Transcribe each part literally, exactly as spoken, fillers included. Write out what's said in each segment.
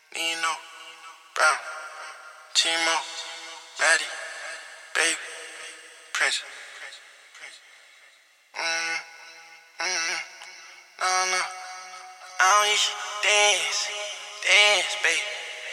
Nino, Brown, Timo, Maddie, Baby, Prince. Mm, mm, no, no, I don't usually dance, dance, baby.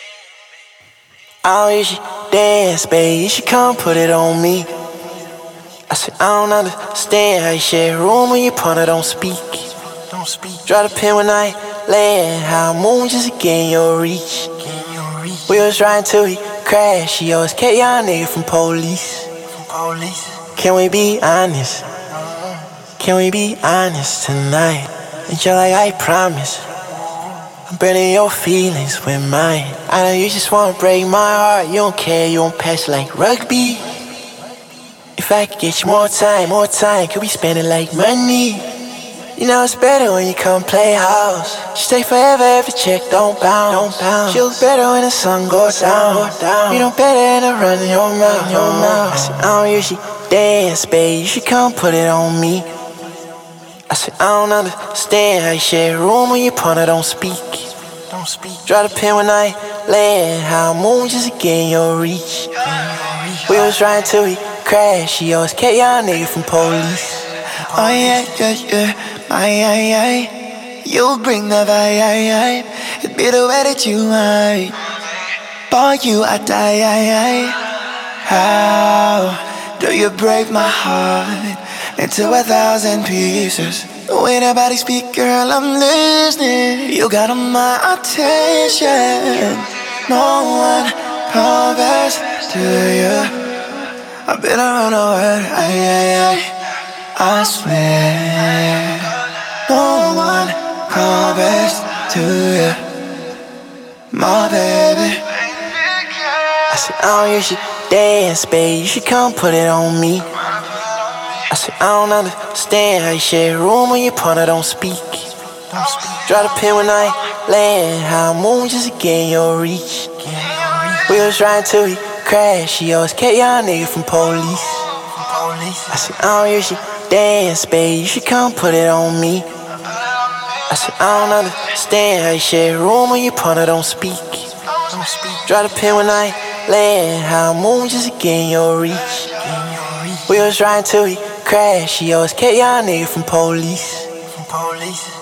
I don't usually dance, baby. You should come put it on me. I said, I don't understand how you share a room when your partner don't speak. Don't speak. Drop the pen when I land. How I move just to get in your reach. We was riding till we crashed. She always kept y'all nigga from police. From police. Can we be honest? Can we be honest tonight? And you're like, I promise. I'm burning your feelings with mine. I know you just wanna break my heart. You don't care, you don't pass like rugby. If I could get you more time, more time, could we spend it like money? You know it's better when you come play house. She stay forever, every check don't bounce. Don't bounce. She look better when the sun goes down. Go down. You know better than to run in your mouth. Your mouth. I said, I don't usually dance, babe. You should come put it on me. I said, I don't understand how you share a room when your partner don't speak. Don't speak. Drop the pen when I land. How I move just to get in your reach. We was riding till we crashed. She always kept y'all nigga from police. Oh yeah, yeah, yeah. Ay, ay, ay. You bring the vibe. It be the way that you are. For you I die, ay, ay. How do you break my heart into a thousand pieces? When nobody speak, girl, I'm listening. You got on my attention. No one compares to you. I've been around the world, ay, ay, ay. I swear, no one compares to you, my baby. I said, I don't usually dance, babe. You should come put it on me. I said, I don't understand how you share a room when your partner don't speak. Don't speak. Drop the pen when I land. How I move just to get in your reach. We was riding till we crashed. She always kept y'all nigga from police. I said, I don't usually dance, babe. You should come put it on me. I said, I don't understand how you share a room when your partner don't speak. Don't speak. Drop the pen when I land. How I move just to get in your reach. We was riding till we crashed. She always kept y'all nigga from police. From police.